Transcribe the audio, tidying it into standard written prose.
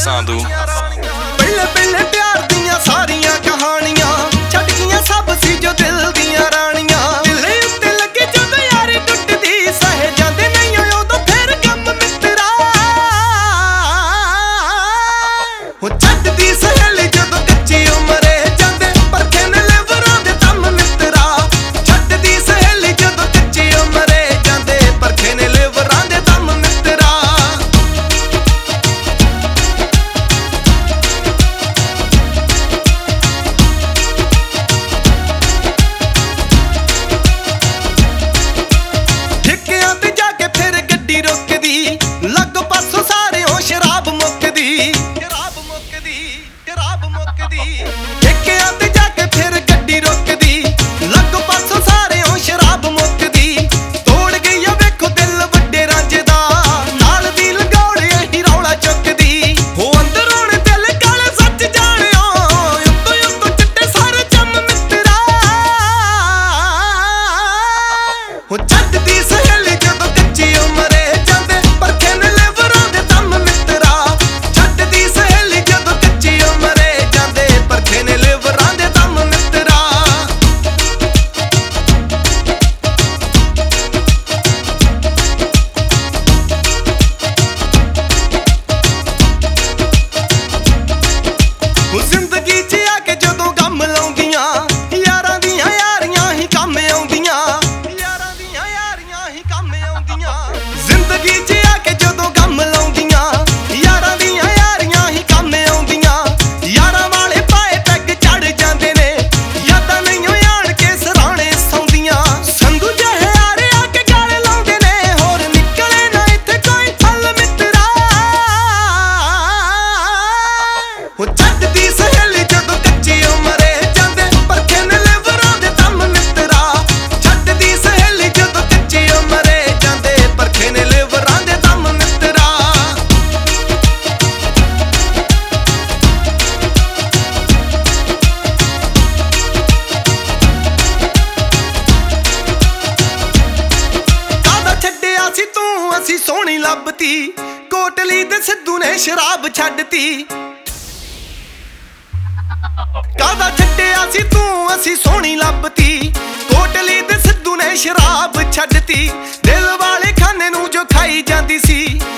ਸਾਂਧੂ। ਪਹਿਲੇ ਪਹਿਲੇ ਪਿਆਰ ਦੀਆਂ ਸਾਰੀਆਂ ਕਹਾਣੀਆਂ ਛੱਡ ਗਈਆਂ ਸਭ ਸੀ ਜੋ ਦਿਲ ਦੀਆਂ ਰਾਣੀਆਂ। ਦਿਲ ਉੱਤੇ ਲੱਗੇ ਜਦੋਂ ਯਾਰੀ ਟੁੱਟਦੀ ਸਹਿ ਜਾਂਦੇ ਨਹੀਂ ਉਦੋਂ ਫਿਰ ਗਮ ਮਿੱਤਰਾ। ਉਹ ਛੱਡਦੀ ਸਹੇਲੀ ਜਦੋਂ ਕੱਚੀ ਉਮਰੇ ਜਾਂਦੇ ਪਰਖੇ ਨੇ ਲਿਵਰਾਂ ਦੇ ਦਮ ਮਿੱਤਰਾ। ਛੱਡਦੀ ਸਹੇਲੀ ਜਦੋਂ ਕੱਚੀ ਉਮਰੇ ਜਾਂਦੇ ਪਰਖੇ ਨੇ ਲਿਵਰਾਂ ਦੇ ਦਮ ਮਿੱਤਰਾ। ਠੇਕਿਆਂ ਤੇ ਜਾ ਕੇ ਫਿਰ ਗੱਡੀ ਰੁਕਦੀ ਲੱਗ ਪਾਸੋਂ ਸਾਰਿਓਂ ਸ਼ਰਾਬ ਮੁੱਕਦੀ। ਸ਼ਰਾਬ ਮੁੱਕਦੀ ਠੇਕਿਆਂ ਤੇ ਜਾ ਕੇ ਫਿਰ ਗੱਡੀ ਰੁਕਦੀ ਲੱਗ ਪਾਸੋਂ ਸਾਰਿਓਂ ਸ਼ਰਾਬ ਮੁੱਕਦੀ। ਤੋੜ ਗਈ ਵੇਖੋ ਦਿਲ ਵੱਡੇ ਰਾਂਝੇ ਦਾ ਨਾਲ ਦੀ ਲਗਾਉਣ ਇਹੀ ਰੌਲਾ ਚੁੱਕਦੀ। ਹੋ ਅੰਦਰੋਂ ਦਿਲ ਕਾਲੇ ਸੱਚ ਜਾਣਿਓ ਉੱਤੋਂ ਉੱਤੋਂ ਚਿੱਟੇ ਸਾਰੇ ਚੰਮ ਮਿੱਤਰਾ। ਹੋ ਛੱਡਦੀ ਸਹੇਲੀ ਜਦੋਂ ਕੱਚੀ ਉਮਰੇ ਜਾਂਦੇ ਪਰਖੇ ਨੇ ਲਿਵਰਾਂ ਦੇ ਦਮ ਮਿੱਤਰਾ। ਛੱਡਦੀ ਸਹੇਲੀ ਜਦੋਂ ਕੱਚੀ ਉਮਰੇ ਜਾਂਦੇ ਪਰਖੇ ਨੇ ਲਿਵਰਾਂ ਦੇ ਦਮ ਮਿੱਤਰਾ। ਉਹ ਜ਼ਿੰਦਗੀ 'ਚ ਆ ਕੇ ਜਦੋਂ ਗਮ ਲਾਉਂਦੀਆਂ ਯਾਰਾਂ ਦੀਆਂ ਯਾਰੀਆਂ ਹੀ ਕੰਮ ਆਉਂਦੀਆਂ। ਯਾਰਾਂ ਦੀਆਂ ਯਾਰੀਆਂ ਹੀ ਕੰਮ ਆਉਂਦੀਆਂ। ਜ਼ਿੰਦਗੀ 'ਚ ਆ ਕੇ ਜਦੋਂ ਗਮ ਲਾਉਂਦੀਆਂ ਯਾਰਾਂ ਦੀਆਂ ਯਾਰੀਆਂ ਹੀ ਕੰਮ ਆਉਂਦੀਆਂ। ਯਾਰਾਂ ਵਾਲੇ ਪਾਏ ਪੈਗ ਚੜ ਜਾਂਦੇ ਨੇ ਯਾਦਾਂ ਨਹੀਂ ਆਣ ਕੇ ਸਰਾਣੇ ਸੌਂਦੀਆਂ। ਸੰਧੂ ਜਿਹੇ ਆਰੇ ਆ ਕੇ ਗਾਲ ਲਾਉਂਦੇ ਨੇ ਹੋਰ ਨਿਕਲੇ ਨਾ ਇੱਥੇ ਕੋਈ ਫਲ ਮਿੱਤਰਾ। ਉਹ ਛੱਡਦੀ ਸਹੇਲੀ ਜਦੋਂ ਕੱਚੀ ਉਮਰੇ ਜਾਂਦੇ ਪਰਖੇ ਨੇ ਲਿਵਰਾਂ ਦੇ ਦਮ ਮਿੱਤਰਾ। ਛੱਡਦੀ ਸਹੇਲੀ ਜਦੋਂ ਕੱਚੀ ਉਮਰੇ ਜਾਂਦੇ ਪਰਖੇ ਨੇ ਲਿਵਰਾਂ ਦੇ ਦਮ ਮਿੱਤਰਾ। ਕਾਹਦਾ ਛੱਡਿਆ ਸੀ ਤੂੰ ਅਸੀਂ ਸੋਹਣੀ ਲੱਭਤੀ ਕੋਟਲੀ ਤੇ ਸਿੱਧੂ ਨੇ ਸ਼ਰਾਬ ਛੱਡਤੀ। ਕਾਹਦਾ ਛੱਡਿਆ ਸੀ ਤੂੰ ਅਸੀਂ ਸੋਹਣੀ ਲੱਭਤੀ ਕੋਟਲੀ ਤੇ ਸਿੱਧੂ ਨੇ ਸ਼ਰਾਬ ਛੱਡਤੀ। ਦਿਲ ਵਾਲੇ ਖਾਨੇ ਨੂੰ ਜੋ ਖਾਈ ਜਾਂਦੀ ਸੀ